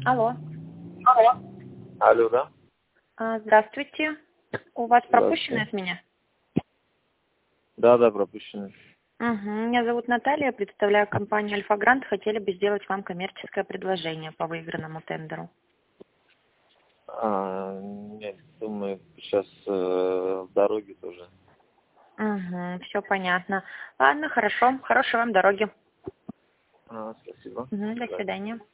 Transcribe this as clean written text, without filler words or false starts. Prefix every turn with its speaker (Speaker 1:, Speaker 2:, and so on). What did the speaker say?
Speaker 1: Алло.
Speaker 2: Алло, да?
Speaker 1: Здравствуйте. У вас пропущено
Speaker 2: Здравствуйте.
Speaker 1: от меня?
Speaker 2: Да, пропущено.
Speaker 1: Угу. Меня зовут Наталья, представляю компанию Альфа Грант. Хотели бы сделать вам коммерческое предложение по выигранному тендеру.
Speaker 2: Нет, думаю, сейчас в дороге тоже.
Speaker 1: Угу. Все понятно. Ладно, хорошо. Хорошей вам дороги.
Speaker 2: Спасибо.
Speaker 1: До свидания.